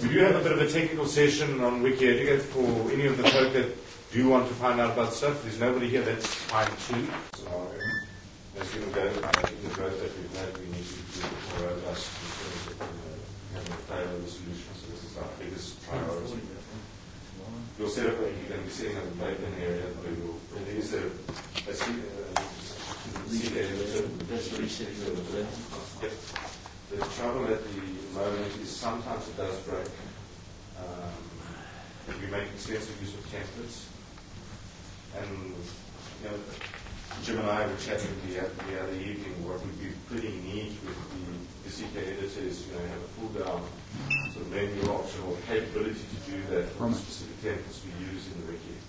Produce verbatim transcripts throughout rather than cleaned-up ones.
We do have a bit of a technical session on WikiEducate for any of the folk that do want to find out about stuff. There's nobody here, that's fine too. So, as you go, making the growth that we've had, we need to do it more robust in terms of uh, having a failover solution. So this is our biggest priority. You'll set up, you're going to be setting up a playpen area where you'll, there is a, a C, uh, C editor. That's what he said. Yep. The trouble at the moment is sometimes it does break. Um, we make extensive use of templates. And, you know, Jim and I were chatting the, the other evening. What would be pretty neat with the, the C K editor is, you know, have a pull down sort of menu option or capability to do that for the specific templates we use in the wiki.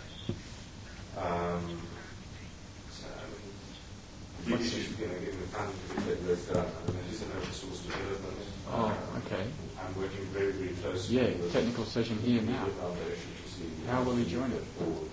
Um, so, the big issue is going to get the funding to get that work done. I mean, it is an open source development. Oh, uh, okay. I'm working very, very closely Yeah, with technical session here now. How will he join it?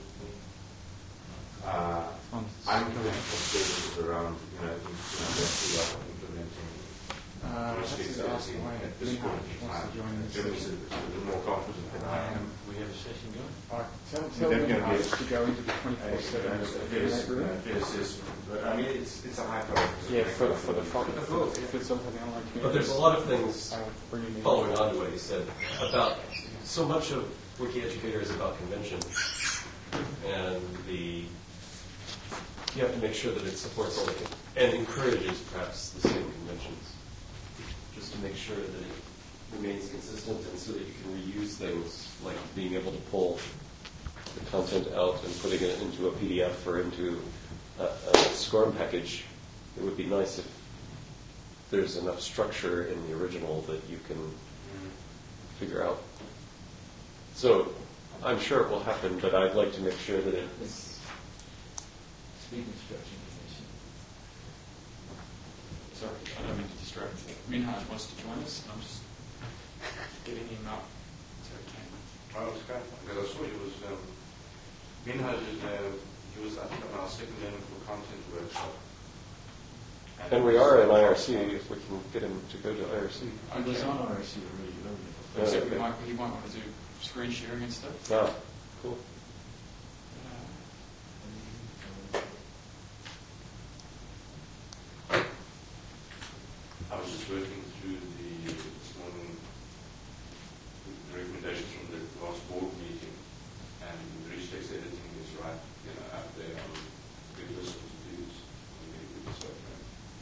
Uh, I'm coming from services around, you know, implementing Uh, which that's is the last editing way. at this Minhaj point in wants time. to join this Jim is a, session. a little more confident than I am. We have a session going. Uh, tell tell They're gonna Minhaj be- to go into the twenty-four seven Yes, room. yes, but I mean, it's, it's a high priority. Yeah, for, for the front. If it's something I like to But there's a lot of things, I would bring it in. following on to what he said, about so much of WikiEducator is about convention. And the you have to make sure that it supports all the con- and encourages perhaps the same conventions. Just to make sure that it remains consistent and so that you can reuse things like being able to pull the content out and putting it into a P D F or into a, a SCORM package. It would be nice if there's enough structure in the original that you can figure out. So I'm sure it will happen, but I'd like to make sure that it's Speed instruction condition. Sorry, I don't mean to distract. Minhaj wants to join us, and I'm just getting him up. It's okay. Oh, it's great. Because I saw he was, um, Minhaj, uh, he was, I think, on our second learning for content workshop. and we are in I R C if we can get him to go to I R C. I was on R C already. Yeah, Except okay. we might, he might want to do screen sharing and stuff. Ah, cool. I was just working through the, this morning, the recommendations from the last board meeting, and the rich text editing is right, you know, up there on the list of to-dos on the Google software.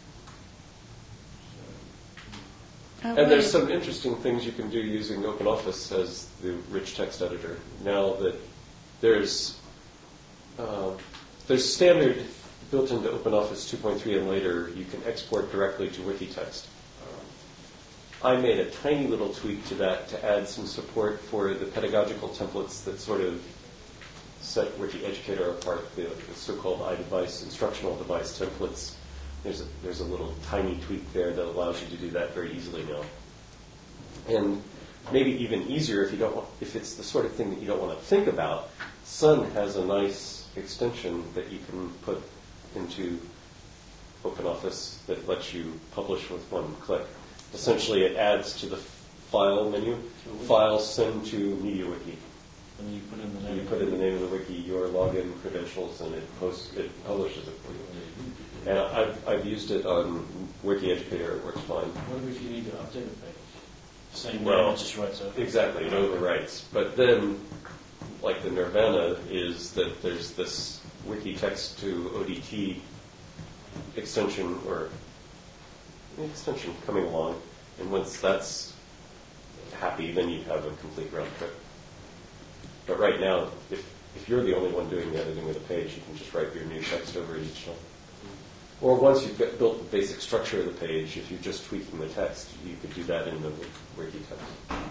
So, And there's some interesting things you can do using OpenOffice as the rich text editor. Now that there's uh, there's standard built into OpenOffice two point three and later, you can export directly to Wikitext. Um, I made a tiny little tweak to that to add some support for the pedagogical templates that sort of set WikiEducator apart, the, the so-called iDevice instructional device templates. There's a, there's a little tiny tweak there that allows you to do that very easily now. And maybe even easier if you don't want, if it's the sort of thing that you don't want to think about. Sun has a nice extension that you can put into OpenOffice that lets you publish with one click. Essentially, it adds to the file menu, file send to MediaWiki. And you put in the name. You put in the name of the wiki, your login credentials, and it posts, it publishes it for you. And I've, I've used it on WikiEducator. It works fine. What if you need to update a page? Same Well, name, it just writes up. Exactly, it overwrites. But then, like the nirvana is that there's this Wikitext to O D T extension or extension coming along, and once that's happy, then you have a complete round trip. But right now, if if you're the only one doing the editing of the page, you can just write your new text over each one. Or once you've got, built the basic structure of the page, if you're just tweaking the text, you could do that in the Wikitext.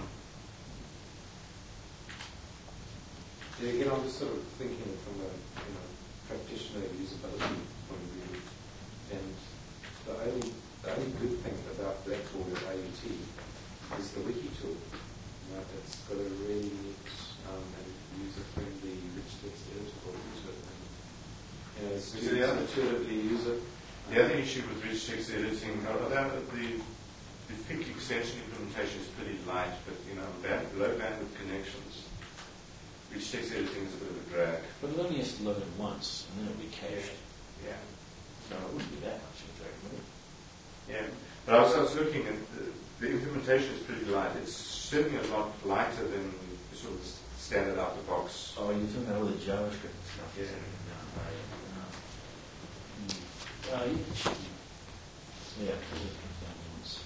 Yeah, again, I'm just sort of thinking from a you know, practitioner usability point of view, and the only the only good thing about Blackboard or A U T is the wiki tool. You know, it's got a really neat um, and user-friendly rich text editable to it. And, you know, students intuitively use it. The other issue with rich text editing, although the, the F I C extension implementation is pretty light, but you know, um, band, low bandwidth connections, which takes everything as a bit of a drag. But it only has to load it once, and then it'll be cached. Yeah. So it wouldn't be that much of a drag, would it? Yeah. But I was, I was looking at the, the implementation is pretty light. It's certainly a lot lighter than the sort of standard out the box. Oh, you're talking about all the JavaScript and stuff. Yeah. No, no. Mm. Uh, you can check. Yeah, because it comes down once.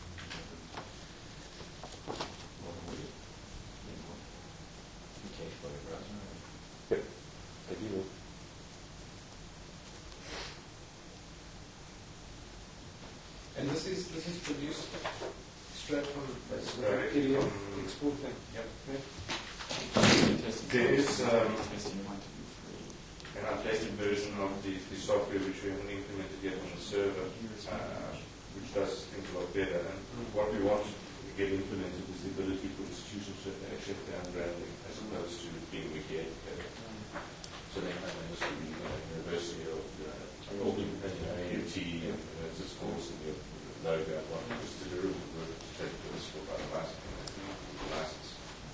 More than we do. You cache by your browser, right? Yep. Ideally. And this is this is produced straight from the Straight P D F from- export thing. Yep. Okay. There is um, testing one to be free. an updated version of the, the software which we haven't implemented yet on the server, uh, which does things a lot better. And what we want to get implemented is the ability for institutions to actually have their own branding as opposed to being wiki-educated. So they have an industry, you know, university or uh, all the, you know, A U T, and uh, it's a course, and you know that one, just to do the work to take this for by the license. license.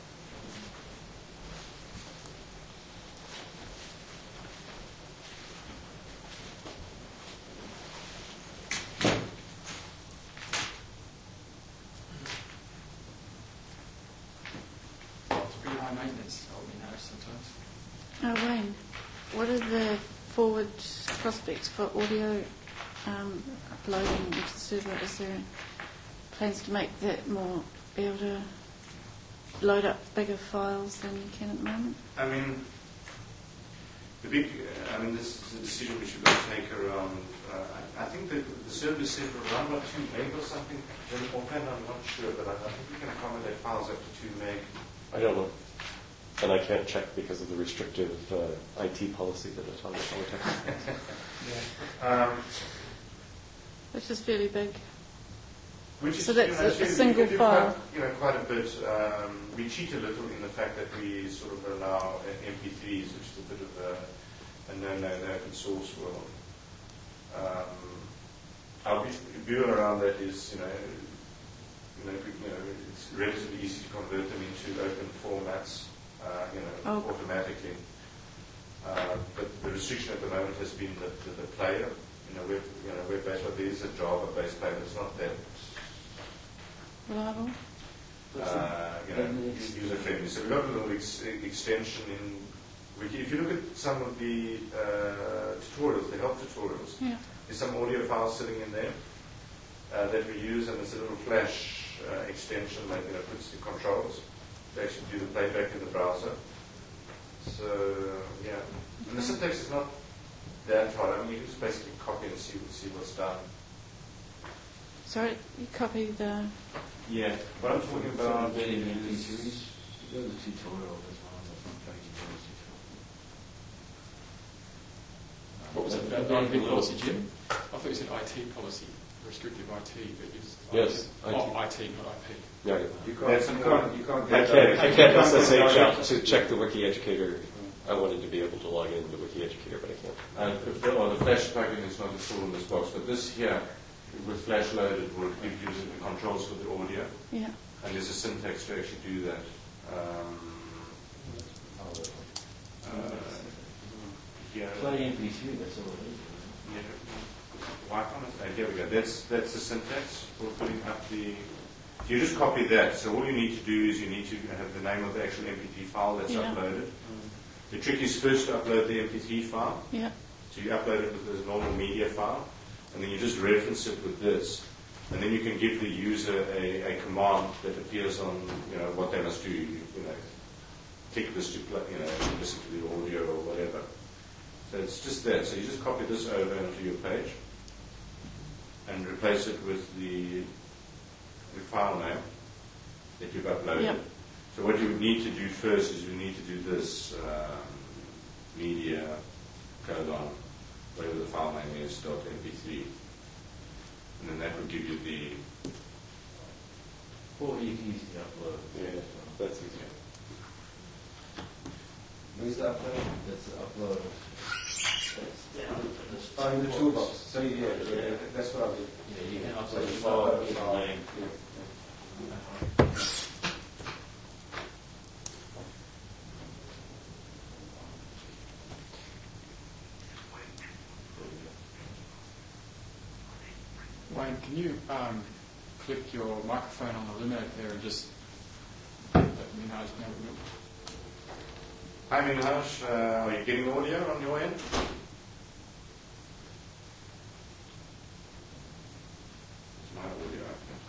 It's pretty high maintenance, I would know sometimes. Oh, Wayne, what are the forward prospects for audio um, uploading into the server? Is there plans to make that more, be able to load up bigger files than you can at the moment? I mean, the big, uh, I mean, this is a decision which we've got to take around, uh, I, I think that the server is set for around about two meg or something. Offhand, I'm not sure, but I, I think we can accommodate files up to two meg. I don't know. And I can't check because of the restrictive uh, I T policy that Atomic Polytechnic has. Um, Which is fairly big. Which is, So that's you know, a- it's a really- single we can do file. Quite, you know, quite a bit. Um, we cheat a little in the fact that we sort of allow uh, M P threes, which is a bit of a, a no-no in the open source world. Um, our view around that is, you know, you know, you know, it's relatively easy to convert them into open formats, uh, you know, Oh. automatically. Uh, but the restriction at the moment has been that the, the player, you know, web, you know, web-based, but there is a Java-based player that's not that, Reliable? uh, you know, user-friendly. So we've got a little ex- extension in Wiki. If you look at some of the uh, tutorials, the help tutorials, Yeah. there's some audio files sitting in there uh, that we use, and it's a little flash uh, extension that, you know, puts the controls to actually do the playback in the browser. So, yeah. And the syntax is not that hard. I mean, you just basically copy and see, see what's done. Sorry, you copy the... Yeah. What I'm talking about Embedded in the is... series. You go to the tutorial as well on the front page of the tutorial. What was it about I P policy, Jim? I thought you said I T policy, restrictive I T, but you just... Yes, I T. I T. Oh, I T, not I P. Yeah, You can't, That's you a can't, point. you can't I get can't, I can't that. S S H out to check the Wiki Educator. I wanted to be able to log into Wiki Educator, but I can't. Uh, if the, well, the Flash plugin is not installed in this box, but this here, with Flash loaded, will give you the controls for the audio, Yeah. and there's a syntax to actually do that. Um, uh, here, Play M P three, that's all it is. yeah, why can't it? Uh, here we go. That's that's the syntax for putting up the. You just copy that. So all you need to do is you need to have the name of the actual M P three file that's Yeah. uploaded. The trick is first to upload the M P three file. Yeah. So you upload it with a normal media file, and then you just reference it with this, and then you can give the user a, a command that appears on, you know, what they must do. You, you know, click this to play, you know, listen to the audio or whatever. So it's just that. So you just copy this over into your page, and replace it with the, the file name that you've uploaded. Yep. So what you would need to do first is you need to do this um, media colon, whatever the file name is, dot M P three. And then that would give you the... Or you can easily upload. Yeah, that's easy. Where's the upload? That's the upload. That's down in this. Oh, in the toolbox. So yeah, yeah, yeah, that's what I did. Yeah, you can So upload you the file, upload the give file. the name. Yeah, yeah. Wayne, can you um, click your microphone on the Luminate there and just let Minhaj know? Hi Minhaj, uh, are you getting audio on your end? It's my audio, I think.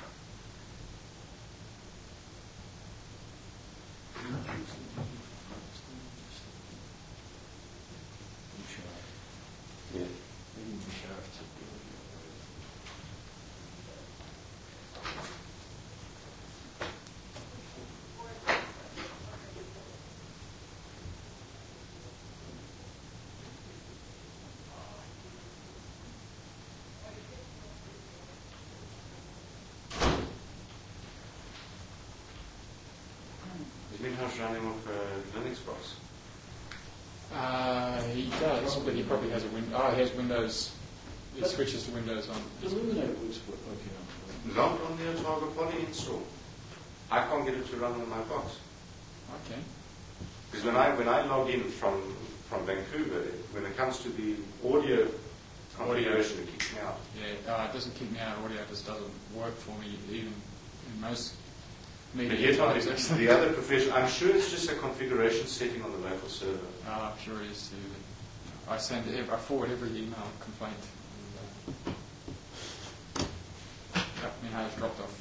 Yeah. Is Minhaj running off a Linux box? Uh, he does, but he probably has a win. Oh, he has Windows. He switches to Windows on. The Luminate was working on. Not on the Otago Poly install. I can't get it to run on my box. Okay. Because when I when I log in from from Vancouver, when it comes to the audio configuration, it kicks me out. Yeah, uh, it doesn't kick me out. Audio just doesn't work for me, even in most media But yet, on types. the, the other profession, I'm sure it's just a configuration setting on the local server. Uh, I'm sure it is too. But I send it, I forward every email complaint. And, uh, yep, Minhaj dropped off.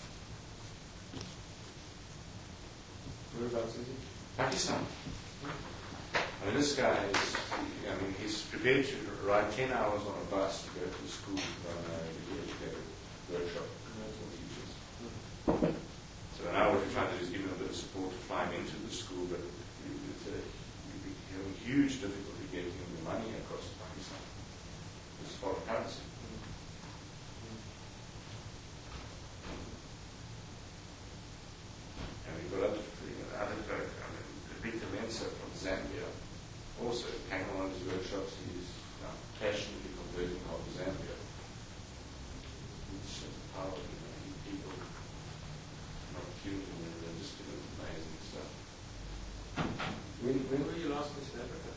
Whereabouts is he? Pakistan. I mean, this guy is, I mean, he's prepared to ride ten hours on a bus to go to the school to run a educated workshop for teachers. So now what we're trying to do is give him a bit of support to fly him into the school, but it's a, we're having huge difficulty getting him the money across to Pakistan. It's foreign currency. And we've got other, other I mean, Peter Mensa from Zambia also came on his workshops. He's uh, passionately converting half of Zambia. It's just power, you know, people not human and they're just doing amazing stuff. When, when were you last in South Africa?